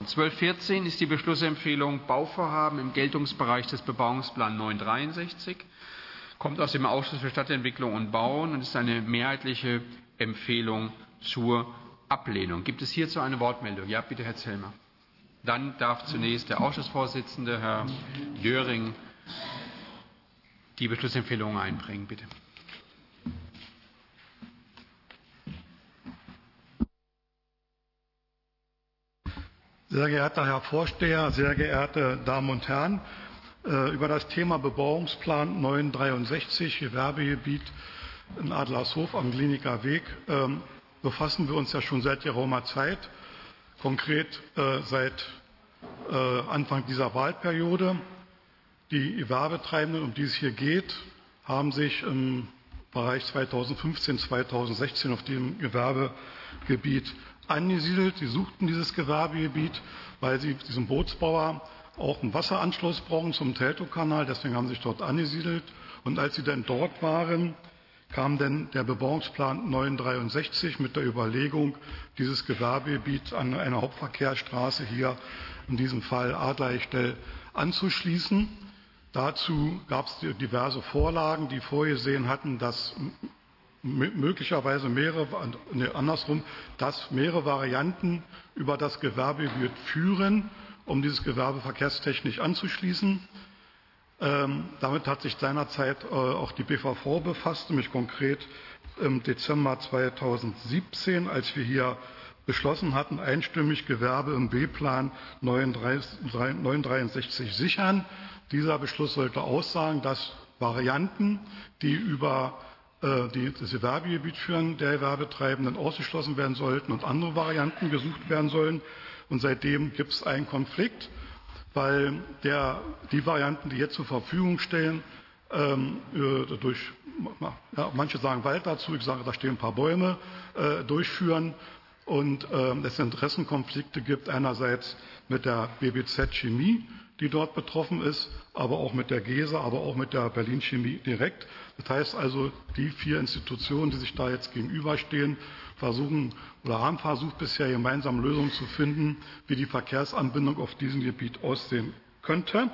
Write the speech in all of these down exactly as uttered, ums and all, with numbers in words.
zwölf vierzehn ist die Beschlussempfehlung Bauvorhaben im Geltungsbereich des Bebauungsplans neun dreiundsechzig. Kommt aus dem Ausschuss für Stadtentwicklung und Bauen und ist eine mehrheitliche Empfehlung zur Ablehnung. Gibt es hierzu eine Wortmeldung? Ja, bitte, Herr Zellmer. Dann darf zunächst der Ausschussvorsitzende, Herr Döring, die Beschlussempfehlung einbringen. Bitte. Sehr geehrter Herr Vorsteher, sehr geehrte Damen und Herren! Über das Thema Bebauungsplan neun dreiundsechzig, Gewerbegebiet in Adlershof am Gliniker Weg, befassen wir uns ja schon seit geraumer Zeit, konkret seit Anfang dieser Wahlperiode. Die Gewerbetreibenden, um die es hier geht, haben sich im Bereich zweitausendfünfzehn, zweitausendsechzehn auf dem Gewerbegebiet angesiedelt. Sie suchten dieses Gewerbegebiet, weil sie diesem Bootsbauer auch einen Wasseranschluss brauchen zum Teltowkanal. Deswegen haben sie sich dort angesiedelt. Und als sie dann dort waren, kam dann der Bebauungsplan neun dreiundsechzig mit der Überlegung, dieses Gewerbegebiet an einer Hauptverkehrsstraße, hier in diesem Fall Adler-Echtel, anzuschließen. Dazu gab es diverse Vorlagen, die vorgesehen hatten, dass möglicherweise mehrere, nee, andersrum, dass mehrere Varianten über das Gewerbegebiet führen, um dieses Gewerbe verkehrstechnisch anzuschließen. Ähm, damit hat sich seinerzeit äh, auch die B V V befasst, nämlich konkret im Dezember zweitausendsiebzehn, als wir hier beschlossen hatten, einstimmig Gewerbe im B-Plan neun dreiundsechzig sichern. Dieser Beschluss sollte aussagen, dass Varianten, die über die das Gewerbegebiet führen, der Gewerbetreibenden ausgeschlossen werden sollten und andere Varianten gesucht werden sollen. Und seitdem gibt es einen Konflikt, weil der, die Varianten, die jetzt zur Verfügung stehen, ähm, durch, ja, manche sagen Wald dazu, ich sage, da stehen ein paar Bäume, äh, durchführen und ähm, es Interessenkonflikte gibt, einerseits mit der B B Z Chemie, die dort betroffen ist, aber auch mit der GESA, aber auch mit der Berlin Chemie direkt. Das heißt also, die vier Institutionen, die sich da jetzt gegenüberstehen, versuchen oder haben versucht, bisher gemeinsam Lösungen zu finden, wie die Verkehrsanbindung auf diesem Gebiet aussehen könnte.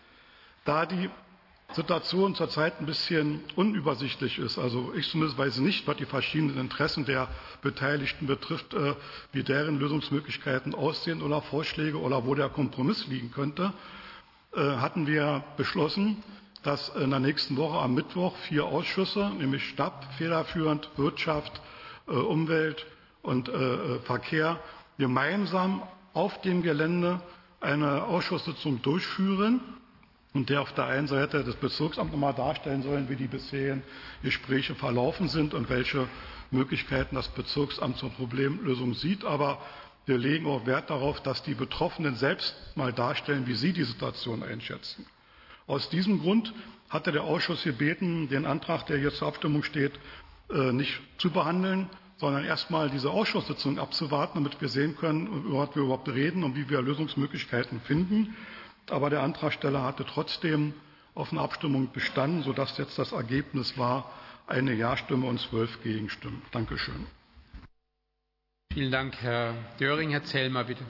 Da die Situation zurzeit ein bisschen unübersichtlich ist, also ich zumindest weiß nicht, was die verschiedenen Interessen der Beteiligten betrifft, wie deren Lösungsmöglichkeiten aussehen oder Vorschläge oder wo der Kompromiss liegen könnte, hatten wir beschlossen, dass in der nächsten Woche am Mittwoch vier Ausschüsse, nämlich Stab, federführend, Wirtschaft, Umwelt und Verkehr, gemeinsam auf dem Gelände eine Ausschusssitzung durchführen und der auf der einen Seite das Bezirksamt nochmal darstellen sollen, wie die bisherigen Gespräche verlaufen sind und welche Möglichkeiten das Bezirksamt zur Problemlösung sieht. Aber wir legen auch Wert darauf, dass die Betroffenen selbst mal darstellen, wie sie die Situation einschätzen. Aus diesem Grund hatte der Ausschuss gebeten, den Antrag, der hier zur Abstimmung steht, nicht zu behandeln, sondern erstmal diese Ausschusssitzung abzuwarten, damit wir sehen können, über was wir überhaupt reden und wie wir Lösungsmöglichkeiten finden. Aber der Antragsteller hatte trotzdem auf eine Abstimmung bestanden, sodass jetzt das Ergebnis war eine Ja-Stimme und zwölf Gegenstimmen. Dankeschön. Vielen Dank, Herr Döring. Herr Zellmer, bitte.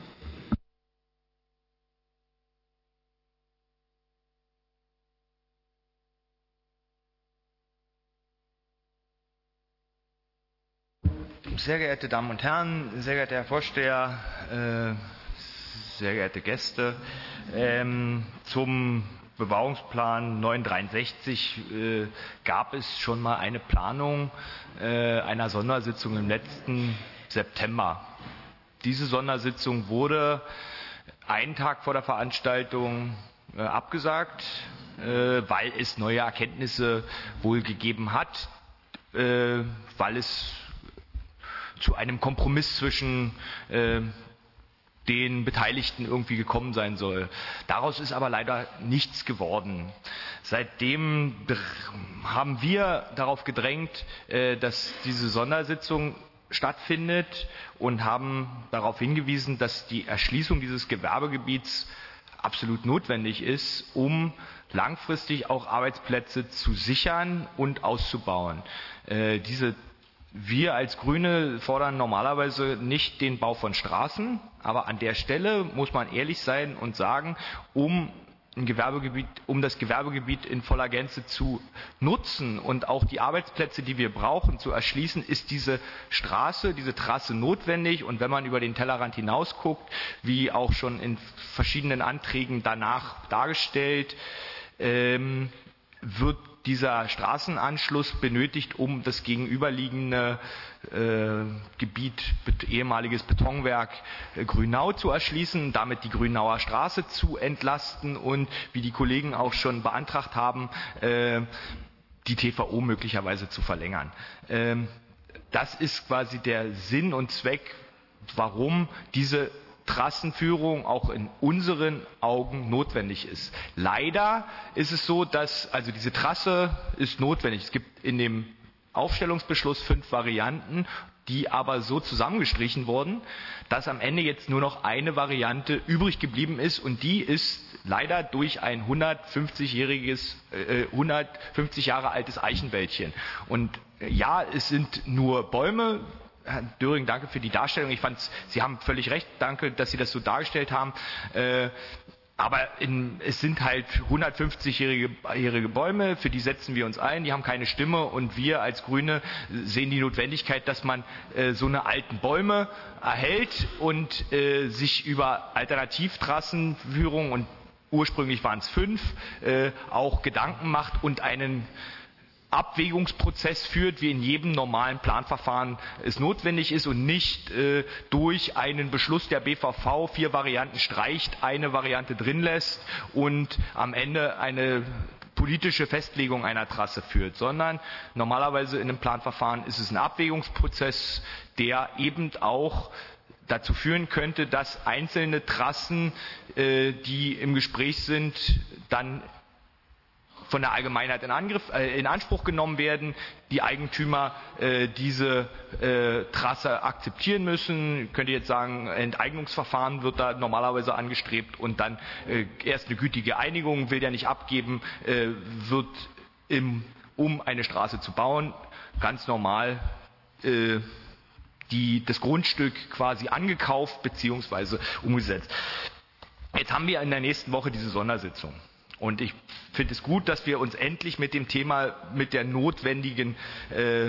Sehr geehrte Damen und Herren, sehr geehrter Herr Vorsteher, äh, sehr geehrte Gäste, ähm, zum Bebauungsplan neun dreiundsechzig äh, gab es schon mal eine Planung äh, einer Sondersitzung im letzten September. Diese Sondersitzung wurde einen Tag vor der Veranstaltung äh, abgesagt, äh, weil es neue Erkenntnisse wohl gegeben hat, äh, weil es zu einem Kompromiss zwischen äh, den Beteiligten irgendwie gekommen sein soll. Daraus ist aber leider nichts geworden. Seitdem haben wir darauf gedrängt, äh, dass diese Sondersitzung stattfindet und haben darauf hingewiesen, dass die Erschließung dieses Gewerbegebiets absolut notwendig ist, um langfristig auch Arbeitsplätze zu sichern und auszubauen. Äh, diese Wir als Grüne fordern normalerweise nicht den Bau von Straßen, aber an der Stelle muss man ehrlich sein und sagen, um ein Gewerbegebiet, um das Gewerbegebiet in voller Gänze zu nutzen und auch die Arbeitsplätze, die wir brauchen, zu erschließen, ist diese Straße, diese Trasse notwendig. Und wenn man über den Tellerrand hinaus guckt, wie auch schon in verschiedenen Anträgen danach dargestellt, ähm, wird dieser Straßenanschluss benötigt, um das gegenüberliegende äh, Gebiet, ehemaliges Betonwerk äh, Grünau zu erschließen, damit die Grünauer Straße zu entlasten und, wie die Kollegen auch schon beantragt haben, äh, die T V O möglicherweise zu verlängern. Ähm, das ist quasi der Sinn und Zweck, warum diese Trassenführung auch in unseren Augen notwendig ist. Leider ist es so, dass also diese Trasse ist notwendig. Es gibt in dem Aufstellungsbeschluss fünf Varianten, die aber so zusammengestrichen wurden, dass am Ende jetzt nur noch eine Variante übrig geblieben ist und die ist leider durch ein hundertfünfzigjähriges, äh, hundertfünfzig Jahre altes Eichenwäldchen. Und äh, ja, es sind nur Bäume. Herr Döring, danke für die Darstellung. Ich fand, Sie haben völlig recht. Danke, dass Sie das so dargestellt haben. Äh, aber in, es sind halt hundertfünfzigjährige Bäume, für die setzen wir uns ein. Die haben keine Stimme und wir als Grüne sehen die Notwendigkeit, dass man äh, so eine alten Bäume erhält und äh, sich über Alternativtrassenführung, und ursprünglich waren es fünf, äh, auch Gedanken macht und einen Abwägungsprozess führt, wie in jedem normalen Planverfahren es notwendig ist und nicht äh, durch einen Beschluss der B V V vier Varianten streicht, eine Variante drin lässt und am Ende eine politische Festlegung einer Trasse führt, sondern normalerweise in einem Planverfahren ist es ein Abwägungsprozess, der eben auch dazu führen könnte, dass einzelne Trassen, äh, die im Gespräch sind, dann von der Allgemeinheit in, Angriff, äh, in Anspruch genommen werden, die Eigentümer äh, diese äh, Trasse akzeptieren müssen. Ich könnte jetzt sagen, Enteignungsverfahren wird da normalerweise angestrebt und dann äh, erst eine gütige Einigung, will der nicht abgeben, äh, wird im, um eine Straße zu bauen, ganz normal äh, die, das Grundstück quasi angekauft bzw. umgesetzt. Jetzt haben wir in der nächsten Woche diese Sondersitzung. Und ich finde es gut, dass wir uns endlich mit dem Thema, mit der notwendigen äh, äh,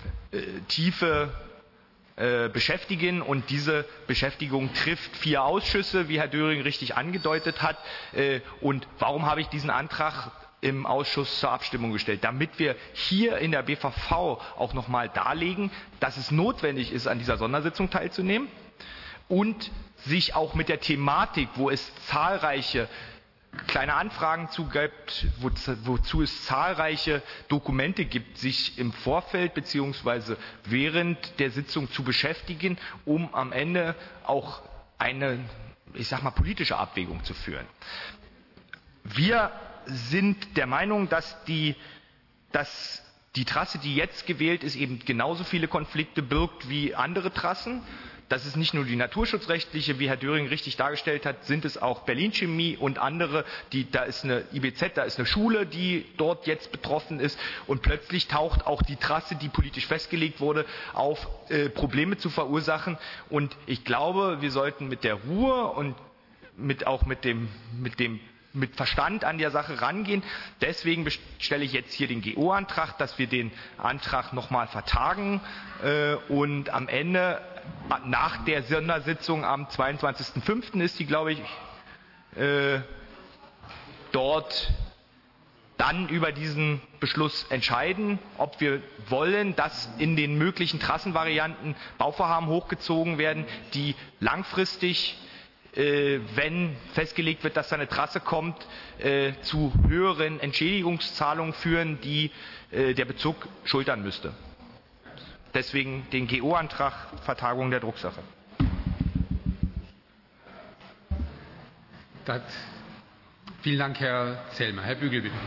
Tiefe äh, beschäftigen. Und diese Beschäftigung trifft vier Ausschüsse, wie Herr Döring richtig angedeutet hat. Äh, und warum habe ich diesen Antrag im Ausschuss zur Abstimmung gestellt? Damit wir hier in der B V V auch nochmal darlegen, dass es notwendig ist, an dieser Sondersitzung teilzunehmen und sich auch mit der Thematik, wo es zahlreiche kleine Anfragen zu gibt, wo, wozu es zahlreiche Dokumente gibt, sich im Vorfeld bzw. während der Sitzung zu beschäftigen, um am Ende auch eine, ich sag mal, politische Abwägung zu führen. Wir sind der Meinung, dass die, dass die Trasse, die jetzt gewählt ist, eben genauso viele Konflikte birgt wie andere Trassen. Das ist nicht nur die naturschutzrechtliche, wie Herr Döring richtig dargestellt hat, sind es auch Berlin Chemie und andere, die, da ist eine I B Z, da ist eine Schule, die dort jetzt betroffen ist und plötzlich taucht auch die Trasse, die politisch festgelegt wurde, auf, äh, Probleme zu verursachen. Und ich glaube, wir sollten mit der Ruhe und mit, auch mit dem, mit dem mit Verstand an der Sache rangehen. Deswegen stelle ich jetzt hier den G O-Antrag, dass wir den Antrag nochmal vertagen äh, und am Ende nach der Sondersitzung am zweiundzwanzigsten fünften ist die, glaube ich, äh, dort dann über diesen Beschluss entscheiden, ob wir wollen, dass in den möglichen Trassenvarianten Bauvorhaben hochgezogen werden, die langfristig, äh, wenn festgelegt wird, dass da eine Trasse kommt, äh, zu höheren Entschädigungszahlungen führen, die äh, der Bezirk schultern müsste. Deswegen den G O-Antrag, Vertagung der Drucksache. Das, vielen Dank, Herr Zellmer. Herr Bügel, bitte.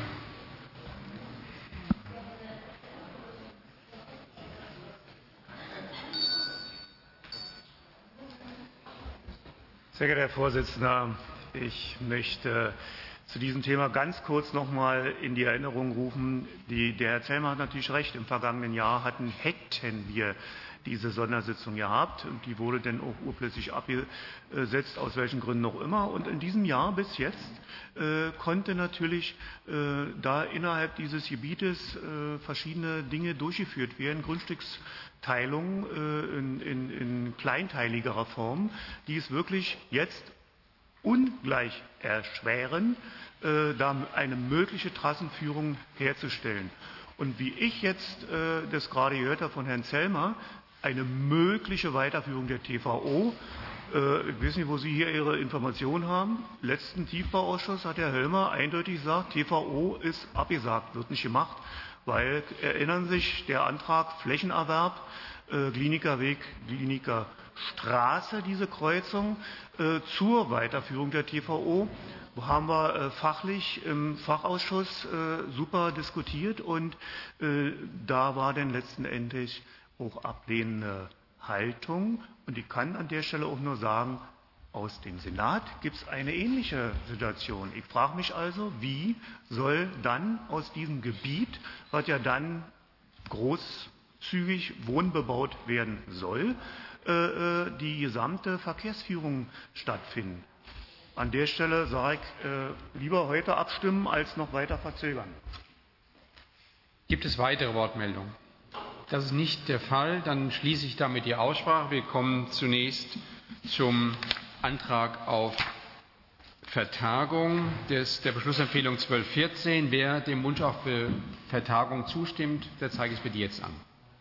Sehr geehrter Herr Vorsitzender, ich möchte zu diesem Thema ganz kurz noch mal in die Erinnerung rufen. Die, der Herr Zellmer hat natürlich recht. Im vergangenen Jahr hatten, hätten wir diese Sondersitzung gehabt. Und die wurde dann auch urplötzlich abgesetzt, aus welchen Gründen auch immer. Und in diesem Jahr bis jetzt äh, konnte natürlich äh, da innerhalb dieses Gebietes äh, verschiedene Dinge durchgeführt werden. Grundstücksteilung äh, in, in, in kleinteiligerer Form, die es wirklich jetzt ungleich erschweren, äh, da eine mögliche Trassenführung herzustellen. Und wie ich jetzt äh, das gerade gehört habe von Herrn Zellmer, eine mögliche Weiterführung der T V O, äh, ich weiß nicht, wo Sie hier Ihre Informationen haben. Im letzten Tiefbauausschuss hat Herr Höllmer eindeutig gesagt, T V O ist abgesagt, wird nicht gemacht, weil, erinnern Sie sich, der Antrag Flächenerwerb, äh, Klinikerweg, Kliniker Straße, diese Kreuzung, äh, zur Weiterführung der T V O, haben wir äh, fachlich im Fachausschuss äh, super diskutiert und äh, da war dann letzten Endes auch ablehnende Haltung. Und ich kann an der Stelle auch nur sagen, aus dem Senat gibt es eine ähnliche Situation. Ich frage mich also, wie soll dann aus diesem Gebiet, was ja dann großzügig wohnbebaut werden soll, die gesamte Verkehrsführung stattfinden. An der Stelle sage ich, äh, lieber heute abstimmen, als noch weiter verzögern. Gibt es weitere Wortmeldungen? Das ist nicht der Fall. Dann schließe ich damit die Aussprache. Wir kommen zunächst zum Antrag auf Vertagung des, der Beschlussempfehlung zwölf vierzehn. Wer dem Wunsch auf Vertagung zustimmt, der zeige es bitte jetzt an.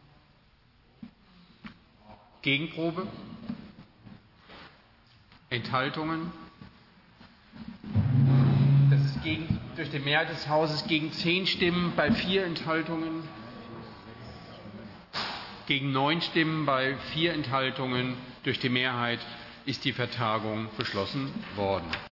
Gegenprobe? Enthaltungen? Das ist gegen, durch die Mehrheit des Hauses gegen zehn Stimmen bei vier Enthaltungen, gegen neun Stimmen bei vier Enthaltungen. Durch die Mehrheit ist die Vertagung beschlossen worden.